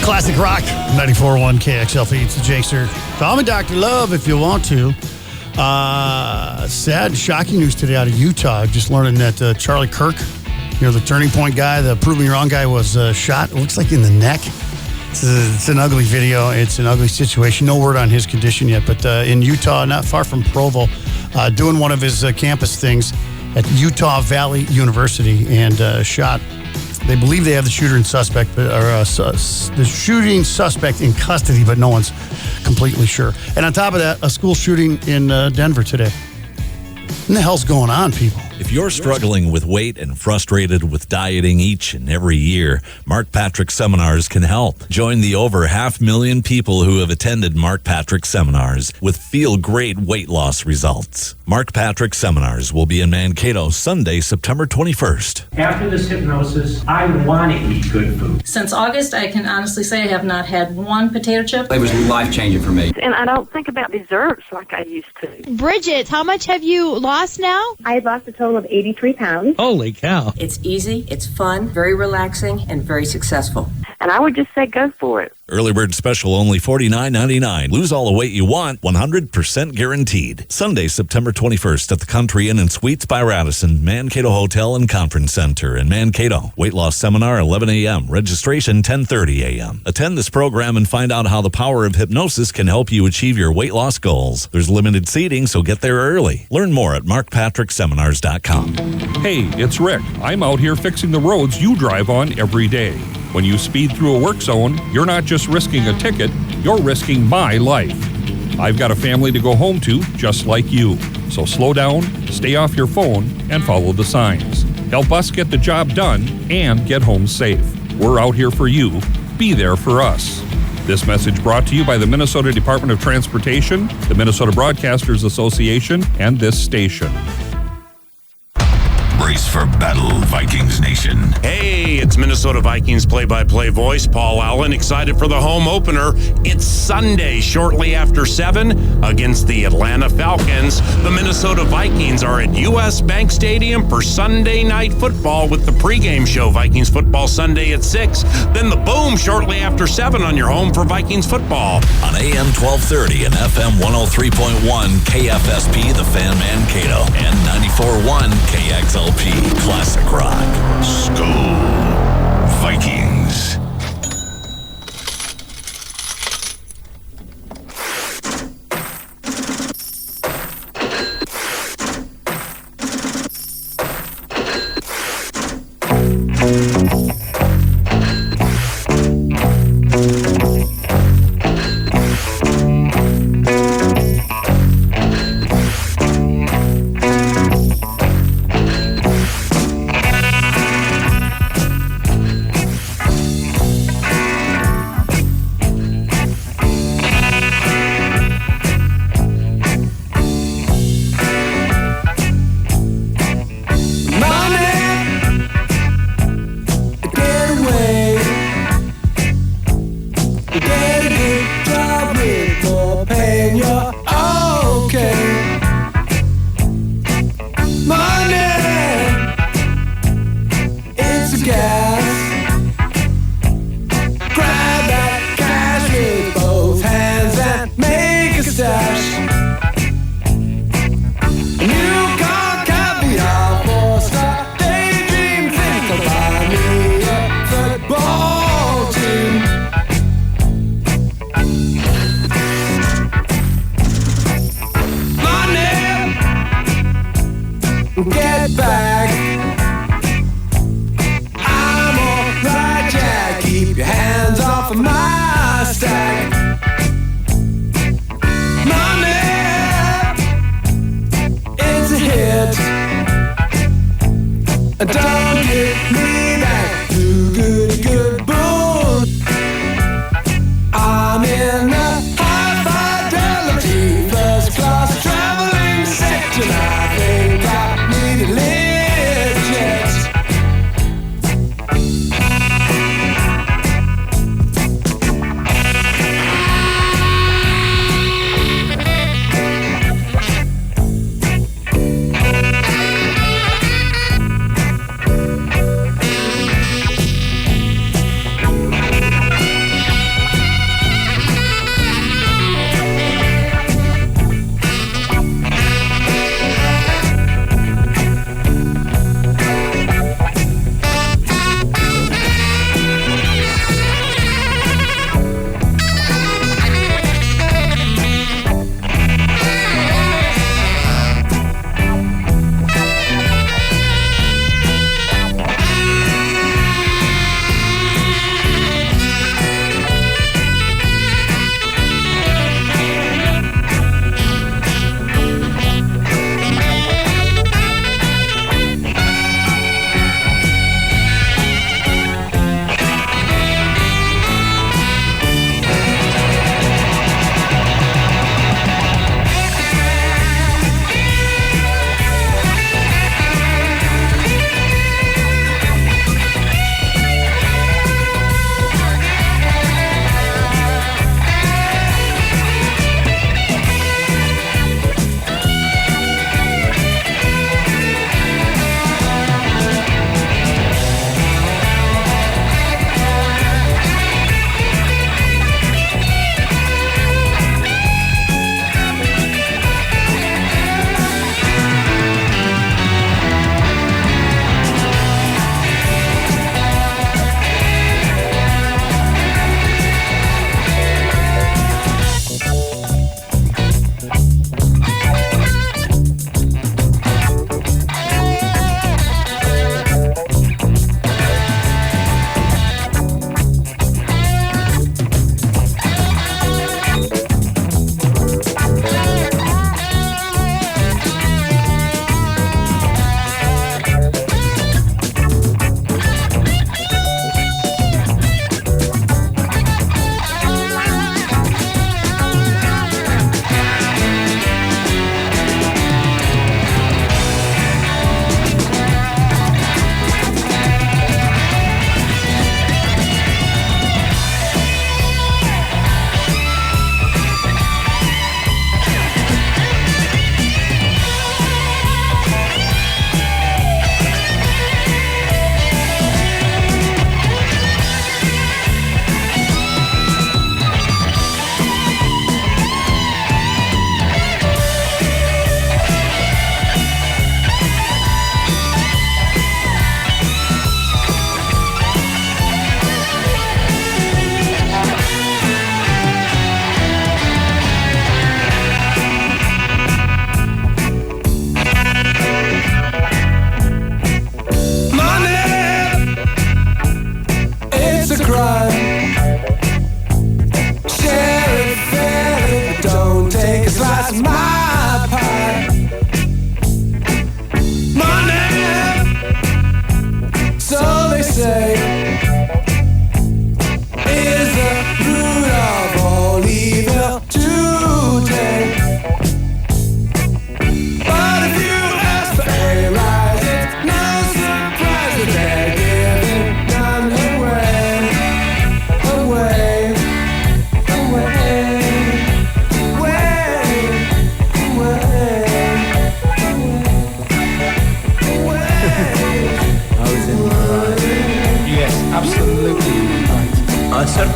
Classic Rock, 94.1 KXLP. It's the Jakester. Call me Dr. Love if you want to. Sad, shocking news today out of Utah. Just learning that Charlie Kirk, the Turning Point guy, the Prove Me Wrong guy, was shot, it looks like in the neck. It's an ugly video. It's an ugly situation. No word on his condition yet, but in Utah, not far from Provo, doing one of his campus things at Utah Valley University and shot. They believe they have the shooter and suspect, the shooting suspect in custody, but no one's completely sure. And on top of that, a school shooting in Denver today. What the hell's going on, people? If you're struggling with weight and frustrated with dieting each and every year, Mark Patrick Seminars can help. Join the over 500,000 people who have attended Mark Patrick Seminars with feel-great weight loss results. Mark Patrick Seminars will be in Mankato Sunday, September 21st. After this hypnosis, I want to eat good food. Since August, I can honestly say I have not had one potato chip. It was life-changing for me. And I don't think about desserts like I used to. Bridget, how much have you lost now? I had lost a total of 83 pounds. Holy cow. It's easy, it's fun, very relaxing, and very successful. And I would just say go for it. Early bird special only $49.99. Lose all the weight you want, 100% guaranteed. Sunday, September 21st at the Country Inn and Suites by Radisson, Mankato Hotel and Conference Center in Mankato. Weight loss seminar 11 a.m. Registration 10:30 a.m. Attend this program and find out how the power of hypnosis can help you achieve your weight loss goals. There's limited seating, so get there early. Learn more at markpatrickseminars.com. Hey, it's Rick. I'm out here fixing the roads you drive on every day. When you speed through a work zone, you're not just risking a ticket, you're risking my life. I've got a family to go home to, just like you. So slow down, stay off your phone, and follow the signs. Help us get the job done and get home safe. We're out here for you. Be there for us. This message brought to you by the Minnesota Department of Transportation, the Minnesota Broadcasters Association, and this station. Brace for battle, Vikings Nation. Hey, it's Minnesota Vikings play-by-play voice Paul Allen, excited for the home opener. It's Sunday, shortly after 7, against the Atlanta Falcons. The Minnesota Vikings are at U.S. Bank Stadium for Sunday Night Football with the pregame show Vikings Football Sunday at 6. Then the boom shortly after 7 on your home for Vikings football. On AM 1230 and FM 103.1 KFSP, The Fan Mankato, and 94.1 KXLP. Classic Rock. School Vikings.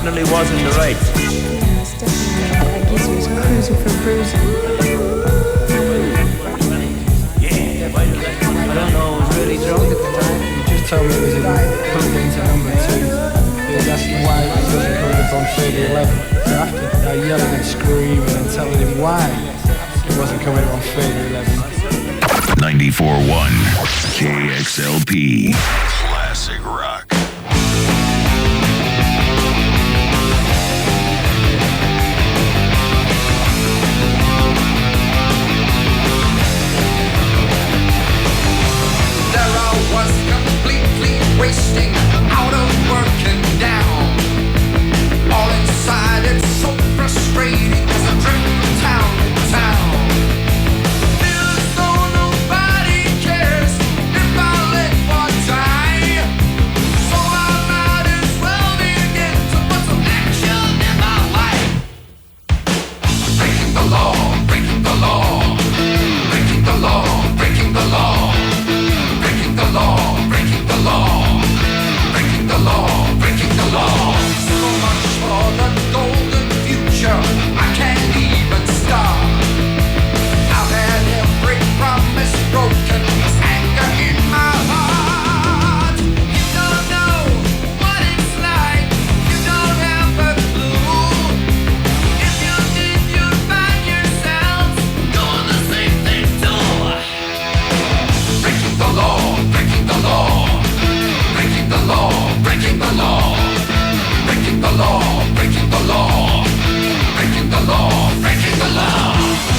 definitely wasn't the right. I guess he was cruising for bruising. Yeah, I don't know, I was really drunk at the time. He just told me it was coming into number 2. He was asking why it wasn't coming up on 3-11. So after yelling and screaming and telling him why it wasn't coming up on 3-11. 94.1 KXLP Classic Rock. There I was completely wasting, out of work and down. All inside it's so frustrating as I drift from town to town. Feels though nobody cares if I live or die. So I might as well begin to put some action in my life. Breaking the law, breaking the law, breaking the law, breaking the law. Breaking the law, breaking the law, breaking the law, breaking the law. So much for the golden future, I can't even start. I've had every promise broken, there's anger in my heart. You don't know what it's like, you don't have a clue. If you did, you'd find yourself doing the same thing too. Breaking the law, breaking the law, breaking the law, breaking the law, breaking the law, breaking the law, breaking the law, breaking the law.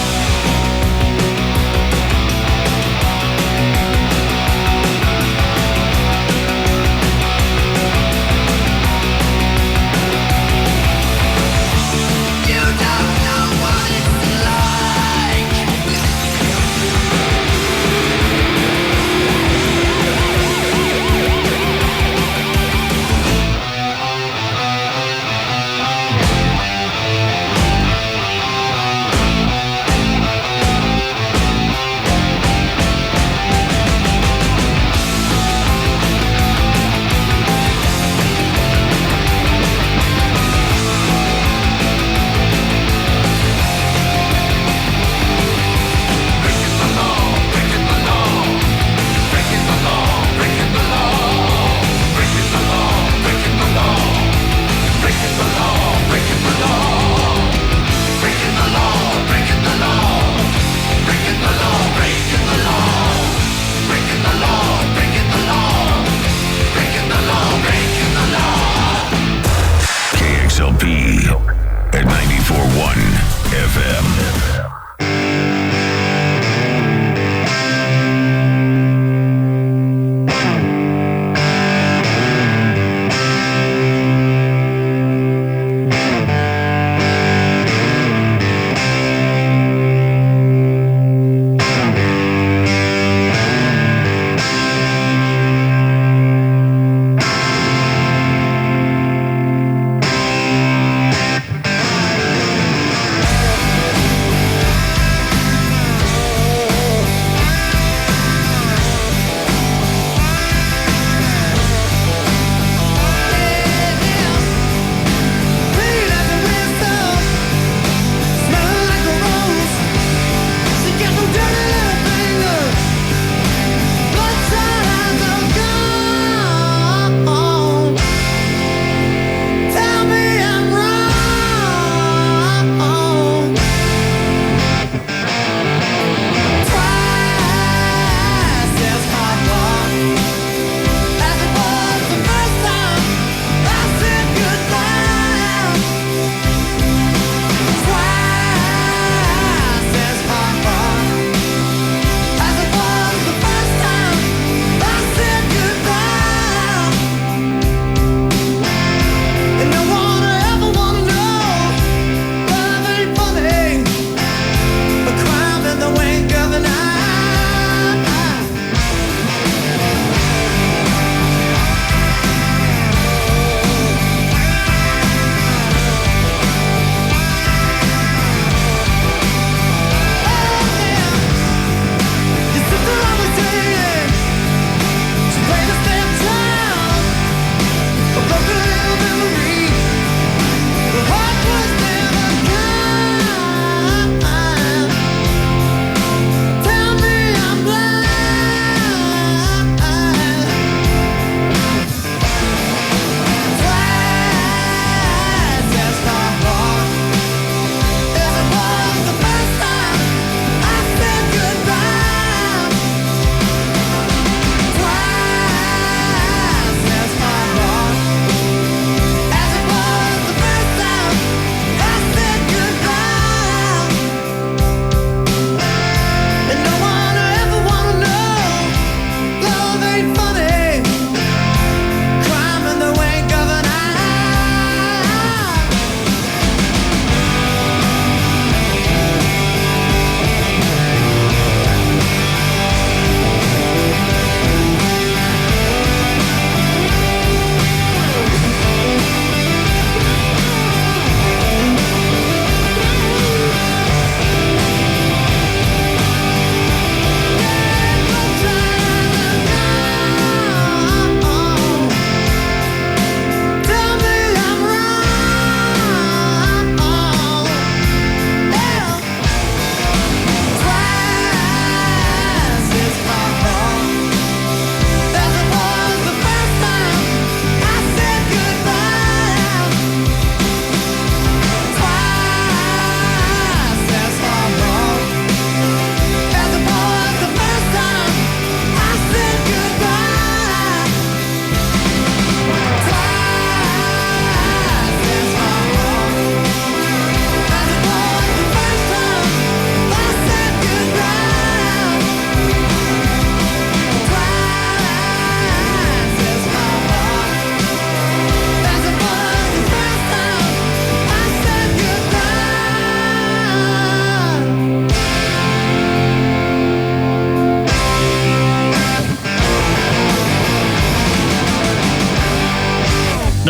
You don't know what it's like. KXLP at 94.1 FM.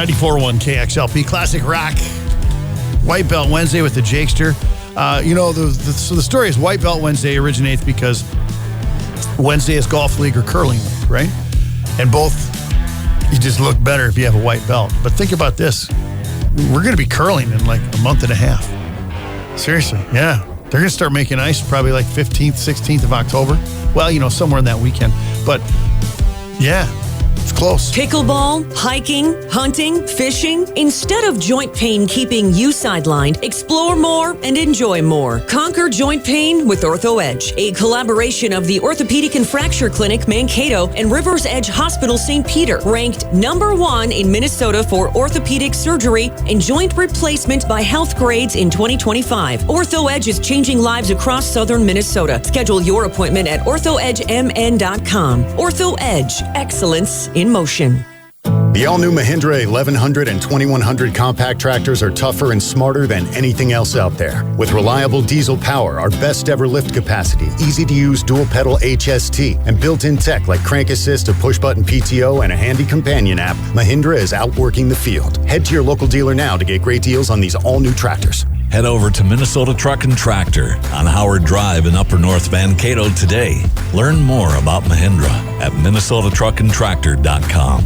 94.1 KXLP Classic Rock. White Belt Wednesday with the Jakester. So the story is White Belt Wednesday originates because Wednesday is golf league or curling league, right? And both, you just look better if you have a white belt. But think about this. We're going to be curling in like a month and a half. Seriously, yeah. They're going to start making ice probably like 15th, 16th of October. Well, somewhere in that weekend. But, yeah. It's close. Pickleball, hiking, hunting, fishing. Instead of joint pain keeping you sidelined, explore more and enjoy more. Conquer joint pain with Ortho Edge, a collaboration of the Orthopedic and Fracture Clinic Mankato and Rivers Edge Hospital St. Peter, ranked #1 in Minnesota for orthopedic surgery and joint replacement by Health Grades in 2025. Ortho Edge is changing lives across southern Minnesota. Schedule your appointment at orthoedgemn.com. Ortho Edge, excellence in motion. The all-new Mahindra 1100 and 2100 compact tractors are tougher and smarter than anything else out there. With reliable diesel power, our best-ever lift capacity, easy-to-use dual-pedal HST, and built-in tech like crank assist, a push-button PTO, and a handy companion app, Mahindra is outworking the field. Head to your local dealer now to get great deals on these all-new tractors. Head over to Minnesota Truck and Tractor on Howard Drive in Upper North Mankato today. Learn more about Mahindra at minnesotatruckandtractor.com.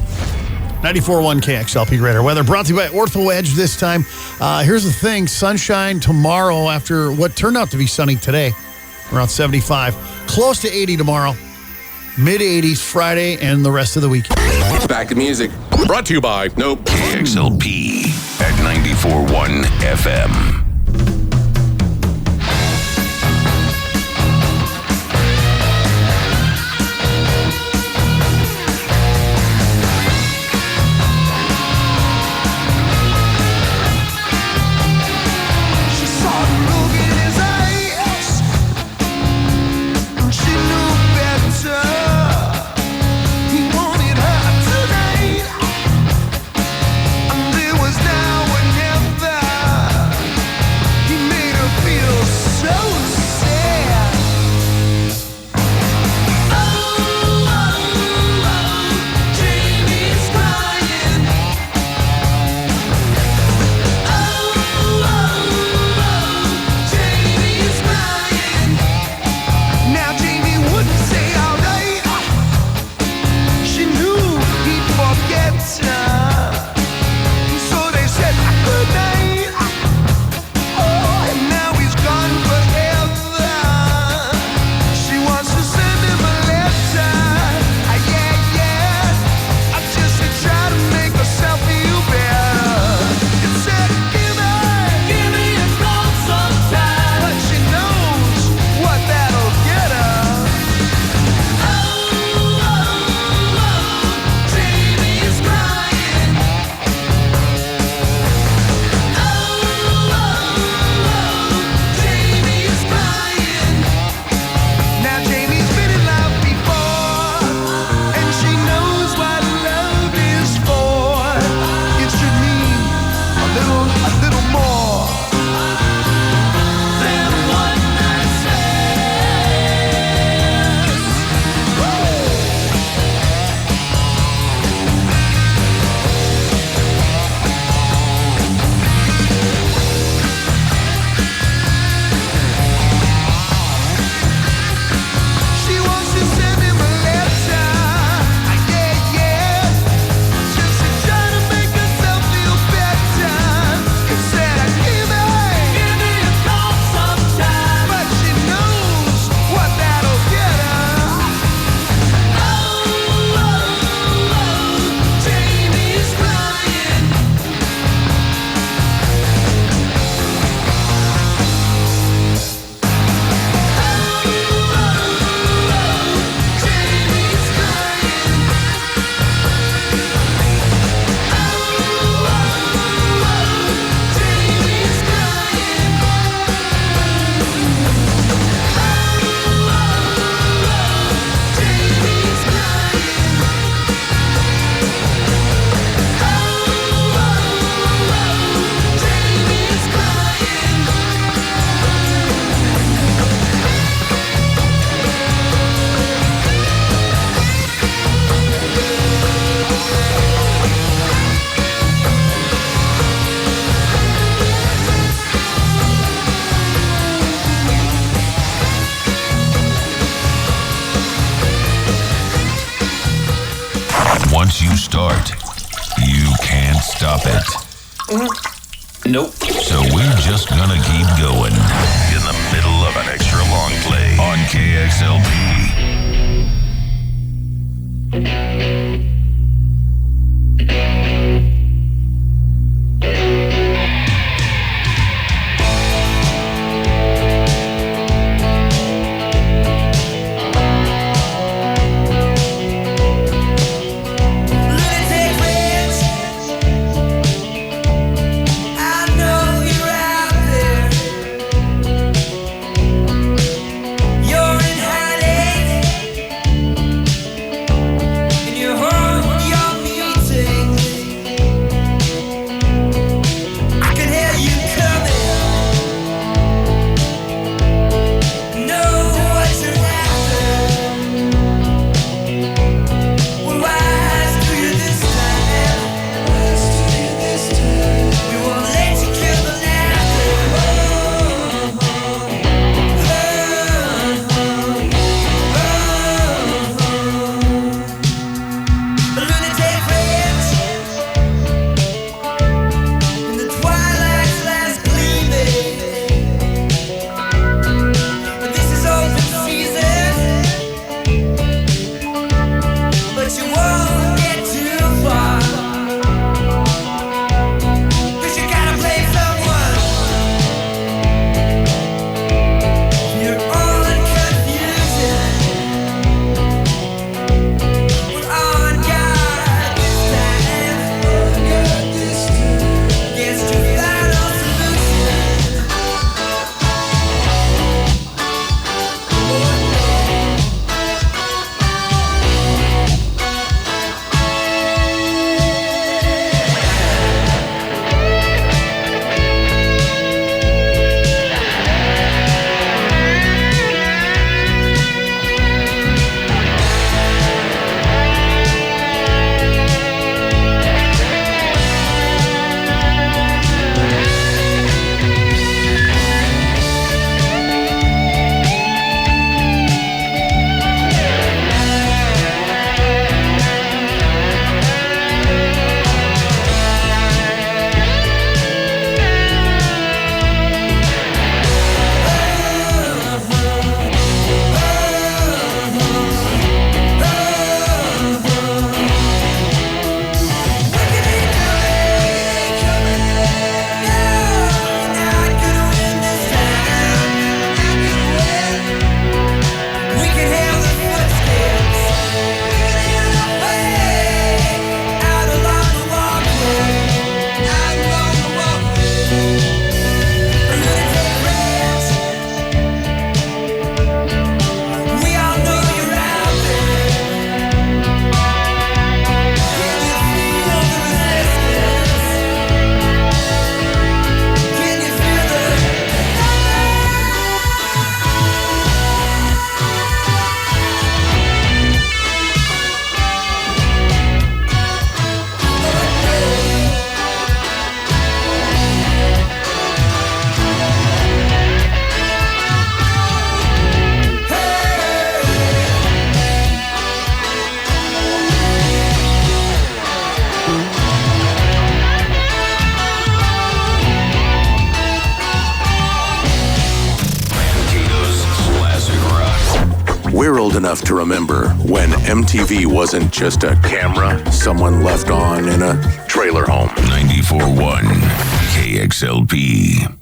94.1 KXLP Radar Weather brought to you by Ortho Edge this time. Here's the thing. Sunshine tomorrow after what turned out to be sunny today. Around 75. Close to 80 tomorrow. Mid-80s Friday and the rest of the week. Back to music. Brought to you by KXLP at 94.1 FM. There was now or never. Once you start, you can't stop it. Nope. So we're just gonna keep going. In the middle of an extra long play on KXLP. You're in hiding. We're old enough to remember when MTV wasn't just a camera someone left on in a trailer home. 94.1 KXLP.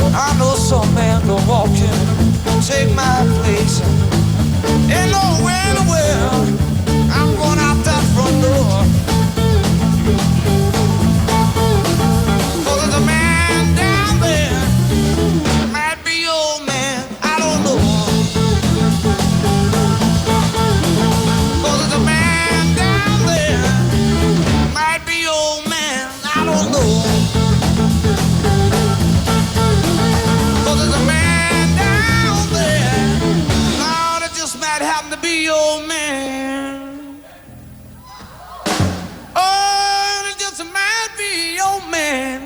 I know some man go walking, take my place. Ain't nowhere in the world I'm going out that front door. Oh, there's a man down there, might be old man, I don't know. Oh, there's a man down there, might be old man, I don't know. Oh, there's a man down there, Lord, it just might happen to be old man. Oh, it just might be old man.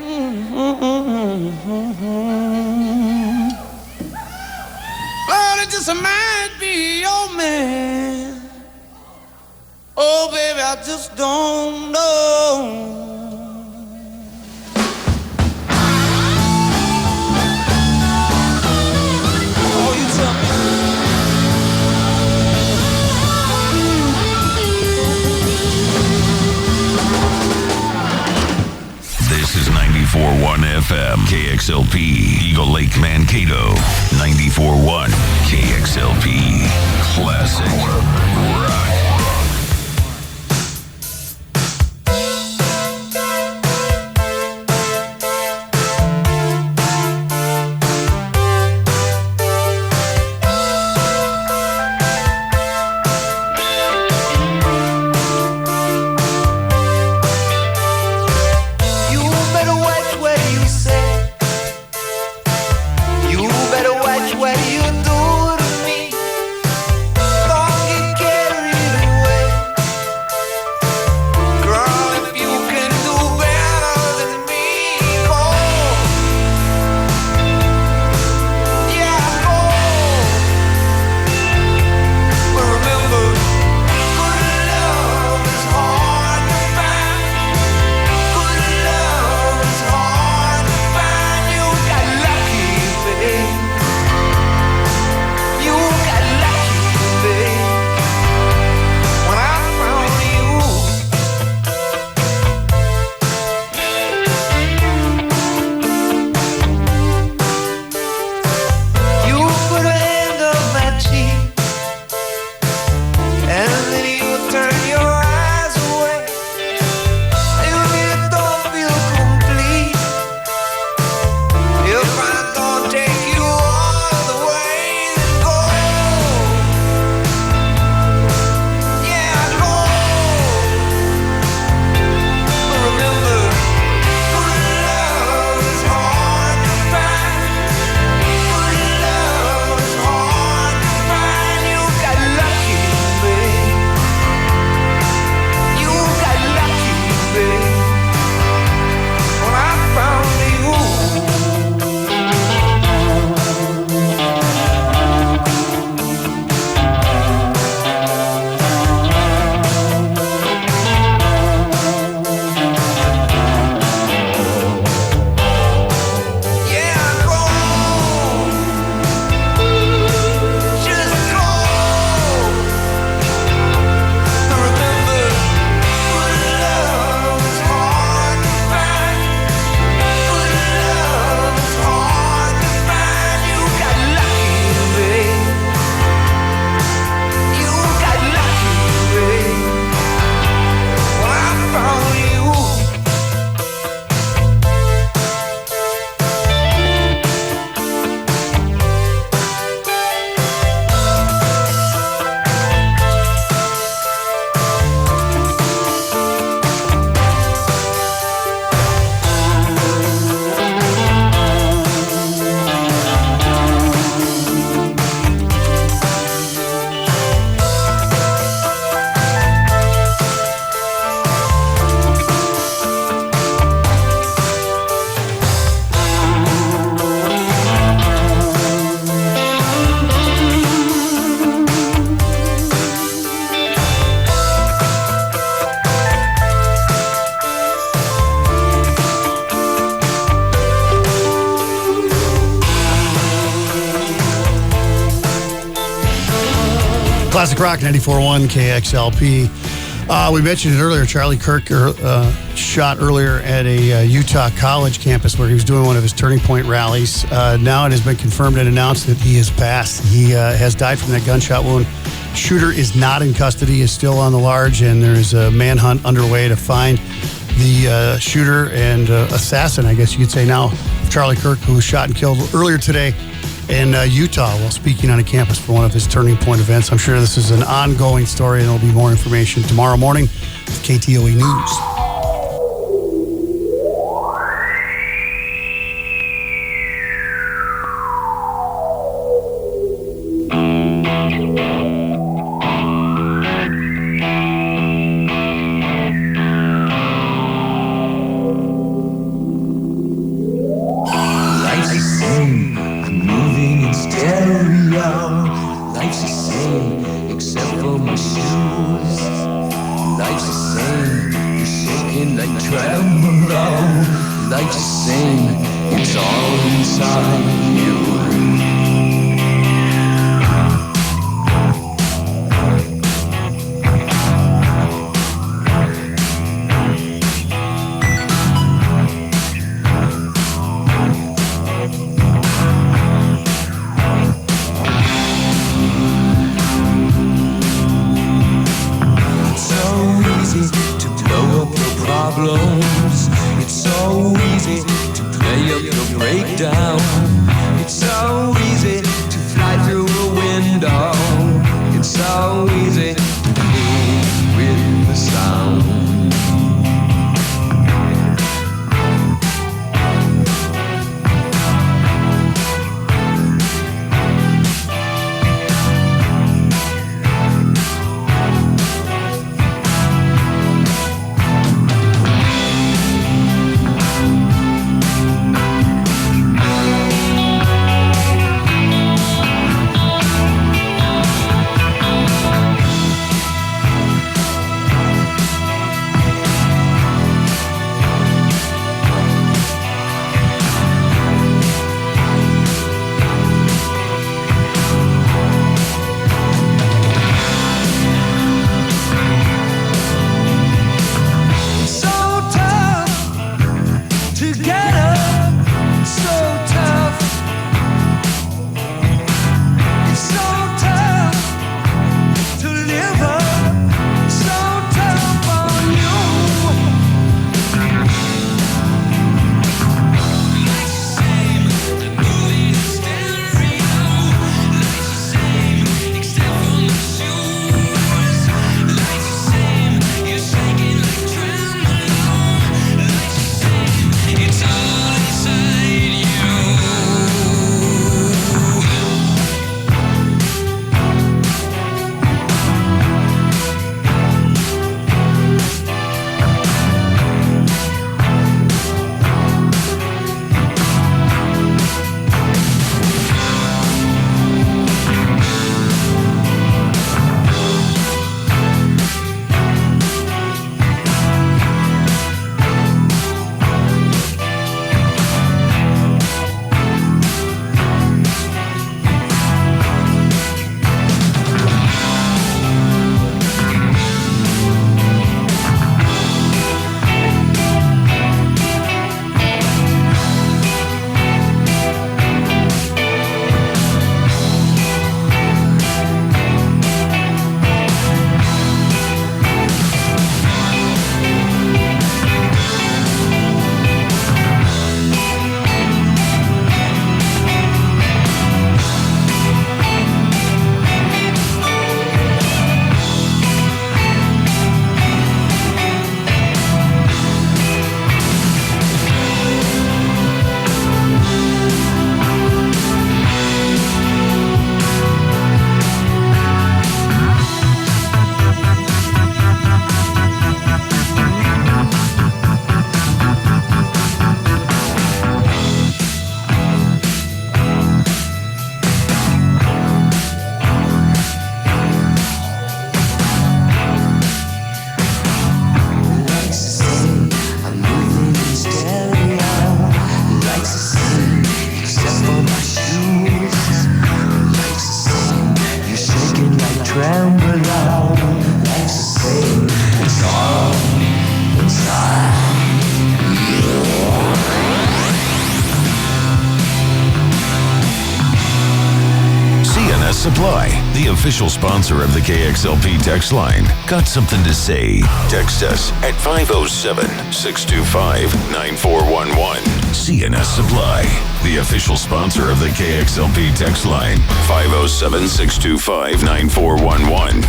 Lord, it just might be old man. Oh, baby, I just don't know. Oh, you tell me. This is 94.1 FM, KXLP, Eagle Lake, Mankato. 94.1 KXLP, classic rock. You better watch what you say. You better watch what you do to me. Don't get carried away. Girl, if you can do better than me, go. Yeah, go. But remember, good love is hard to find. Good love is hard to find. You got lucky, babe. You got lucky, babe. When I found you. You put a hand on my cheek, and then you turn your eyes away. You really don't feel complete if I don't take you all the way. Then go, yeah, go. But remember, good love is hard to find. Good love is hard to find. You got lucky, babe. You got lucky, babe. When I found you. Yeah, go. Just go. But remember, good love is hard to find. Good love is hard to find. You got lucky, babe. You got lucky, babe. When I found you. Classic Rock 94.1 KXLP. We mentioned it earlier. Charlie Kirk shot earlier at a Utah college campus where he was doing one of his Turning Point rallies. Now it has been confirmed and announced that he has passed. He has died from that gunshot wound. Shooter is not in custody, is still on the large, and there is a manhunt underway to find the shooter and assassin, I guess you could say now, Charlie Kirk, who was shot and killed earlier today in Utah while speaking on a campus for one of his Turning Point events. I'm sure this is an ongoing story, and there'll be more information tomorrow morning with KTOE News. Supply, the official sponsor of the KXLP text line. Got something to say? Text us at 507-625-9411. CNS Supply, the official sponsor of the KXLP text line. 507-625-9411.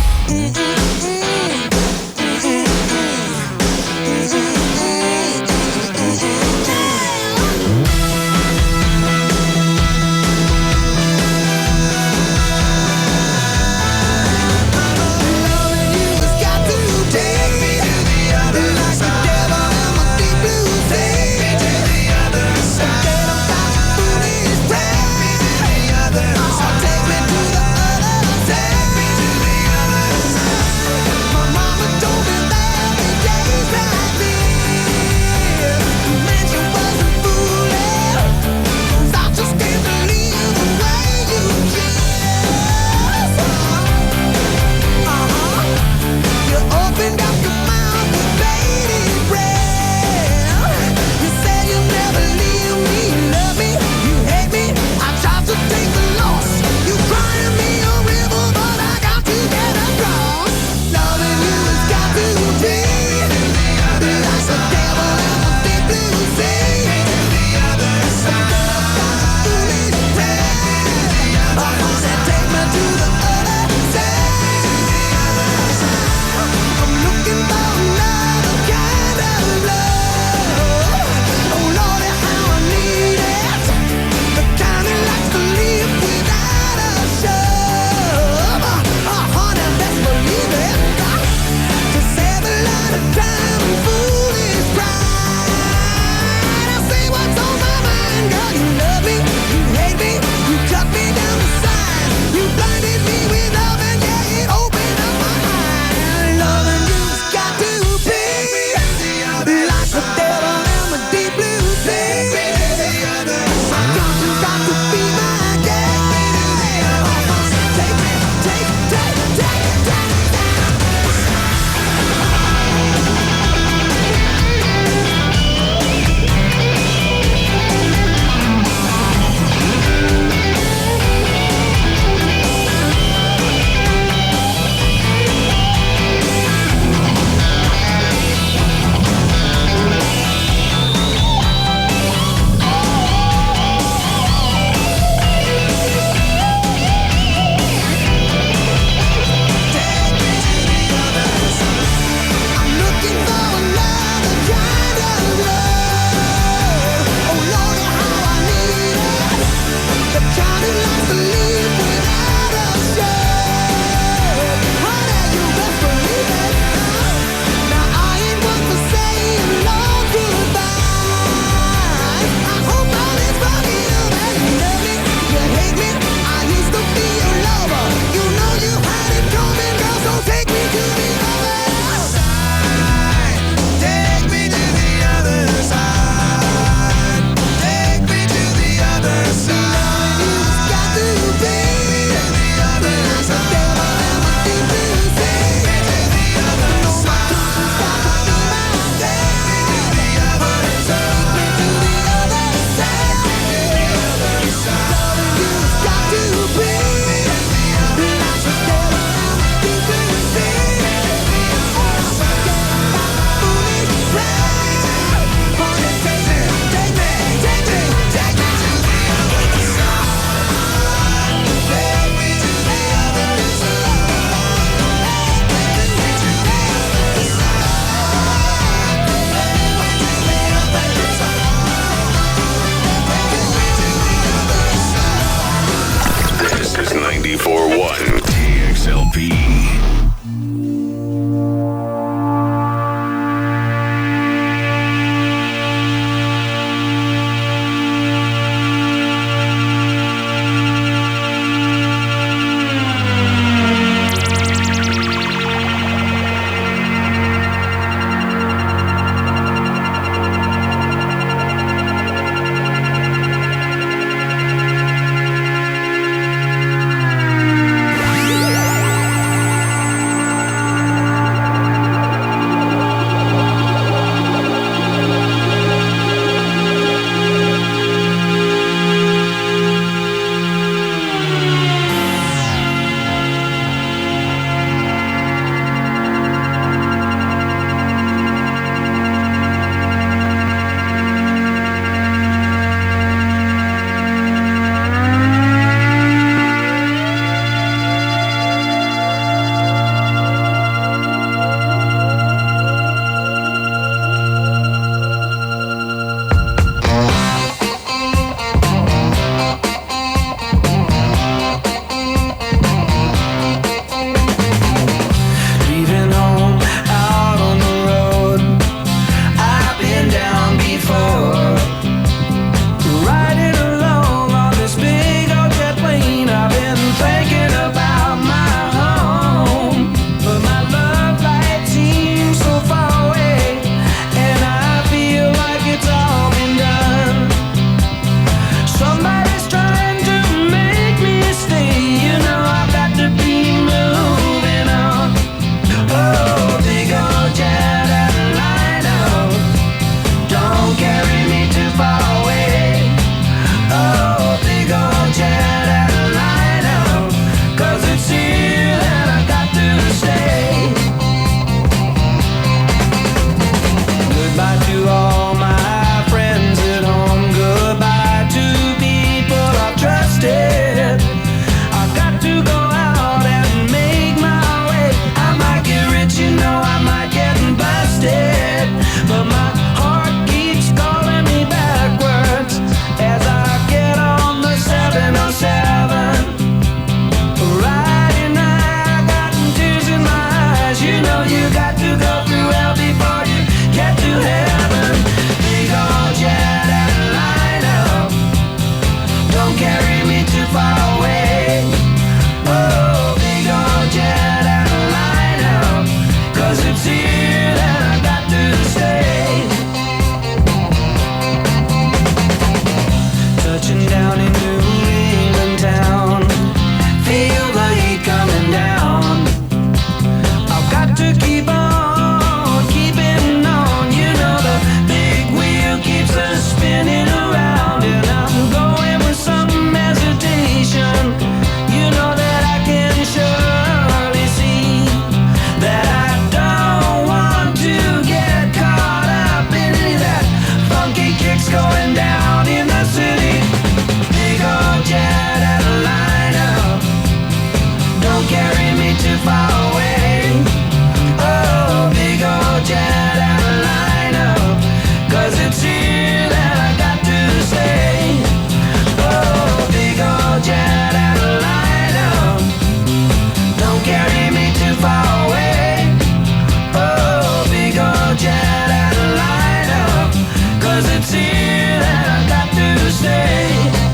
'cause it's here that I got to stay.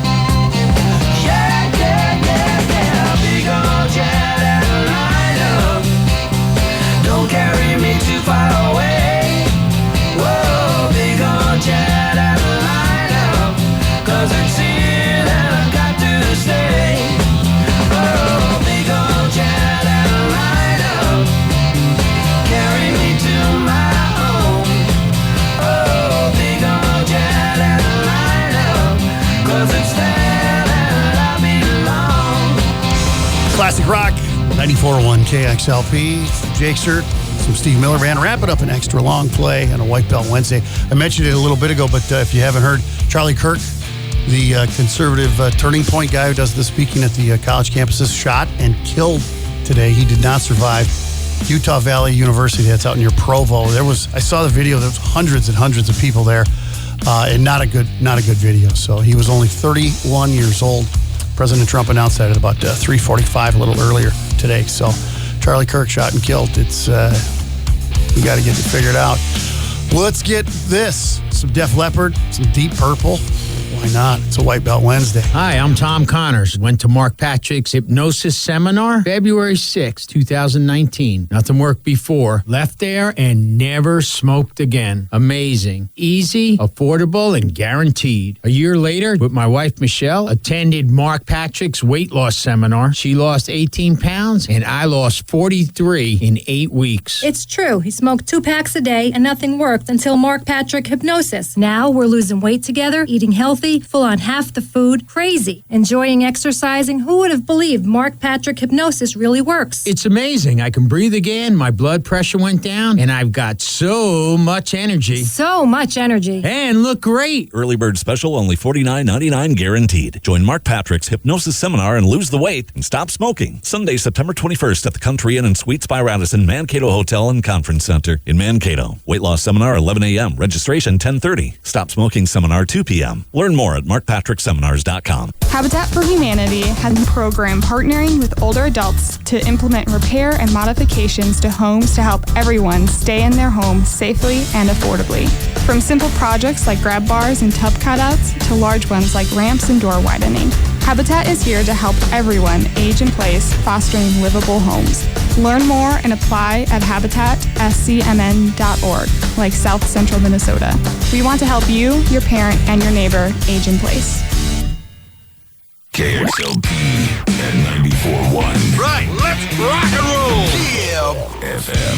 Yeah, yeah, yeah, yeah. Big old jet and line up. Don't carry me too far away. Whoa, big old jet and line up. 'Cause it's here that I got to stay. Oh, big old jet and line up. Carry me to my home. Oh, big old jet and line up. 'Cause it's there that I belong. Classic rock, 94.1 KXLP. Jake Sturt, some Steve Miller Band. Wrap it up an extra long play on a White Belt Wednesday. I mentioned it a little bit ago, but if you haven't heard, Charlie Kirk, the conservative Turning Point guy who does the speaking at the college campuses, shot and killed today. He did not survive. Utah Valley University, that's out near Provo. I saw the video. There was hundreds and hundreds of people there, and not a good video. So he was only 31 years old. President Trump announced that at about 3:45, a little earlier today. So Charlie Kirk shot and killed. It's we got to get it figured out. Let's get this: some Def Leppard, some Deep Purple. Why not? It's a White Belt Wednesday. Hi, I'm Tom Connors. Went to Mark Patrick's hypnosis seminar February 6, 2019. Nothing worked before. Left there and never smoked again. Amazing. Easy, affordable, and guaranteed. A year later, with my wife Michelle, attended Mark Patrick's weight loss seminar. She lost 18 pounds and I lost 43 in 8 weeks. It's true. He smoked 2 packs a day and nothing worked until Mark Patrick Hypnosis. Now we're losing weight together, eating healthy, full on half the food, crazy, enjoying exercising. Who would have believed Mark Patrick Hypnosis really works? It's amazing. I can breathe again, my blood pressure went down, and I've got so much energy. So much energy. And look great. Early bird special, only $49.99 guaranteed. Join Mark Patrick's hypnosis seminar and lose the weight and stop smoking. Sunday, September 21st at the Country Inn and Suites by Radisson Mankato Hotel and Conference Center in Mankato. Weight loss seminar 11 a.m. Registration 10:30. Stop smoking seminar 2 p.m. Learn more at markpatrickseminars.com. Habitat for Humanity has a program partnering with older adults to implement repair and modifications to homes to help everyone stay in their home safely and affordably. From simple projects like grab bars and tub cutouts to large ones like ramps and door widening, Habitat is here to help everyone age in place, fostering livable homes. Learn more and apply at habitatscmn.org, like South Central Minnesota. We want to help you, your parent, and your neighbor age in place. KXLP at 94.1. Right, let's rock and roll. Yeah. FM.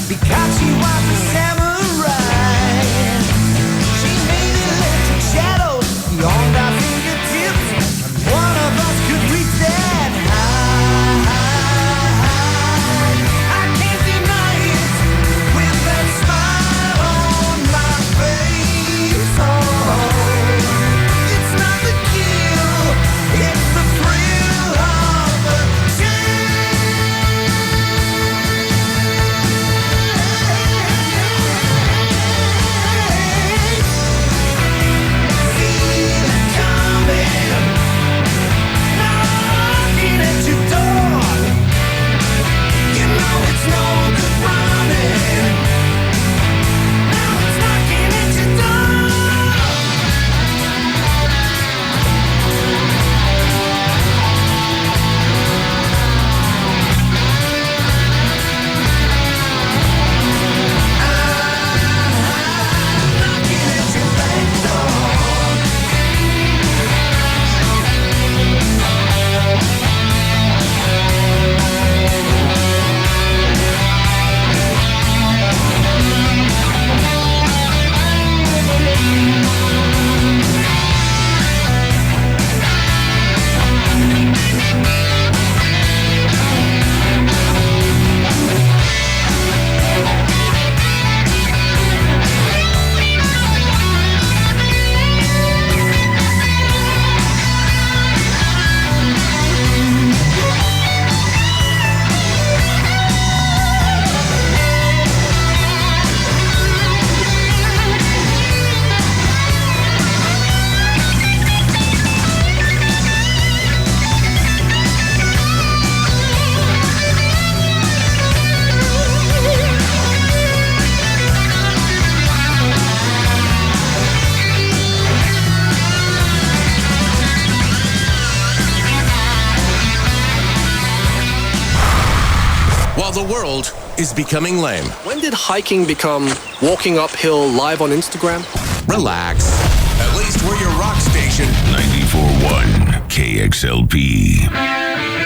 because she was a samurai. She made electric shadows beyond our fingertips. One of us could reach that high. I can't deny it with that smile on my face. Oh, it's not the kill, it's the thrill of the While the world is becoming lame. When did hiking become walking uphill live on Instagram? Relax. At least we're your rock station. 94.1 KXLP.